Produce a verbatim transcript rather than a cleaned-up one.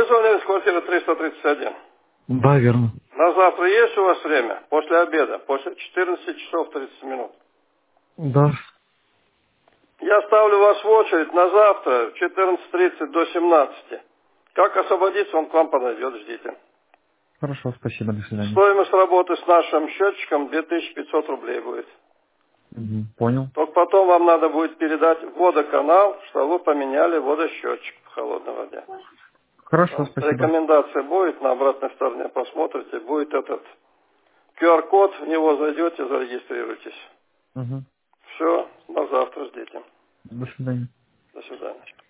звонили с квартиры триста тридцать один? Да, верно. На завтра есть у вас время? После обеда, после четырнадцати часов тридцать минут. Да. Я ставлю вас в очередь на завтра, четырнадцать тридцать до семнадцати. Как освободиться, он к вам подойдет, ждите. Хорошо, спасибо, до свидания. Стоимость работы с нашим счетчиком две тысячи пятьсот рублей будет. Угу, понял. Только потом вам надо будет передать в водоканал, что вы поменяли водосчетчик в холодной воде. Хорошо, Там спасибо. рекомендация будет, на обратной стороне посмотрите, будет этот ку ар код, в него зайдете, зарегистрируйтесь. Угу. Все, на завтра ждите. До свидания. До свидания.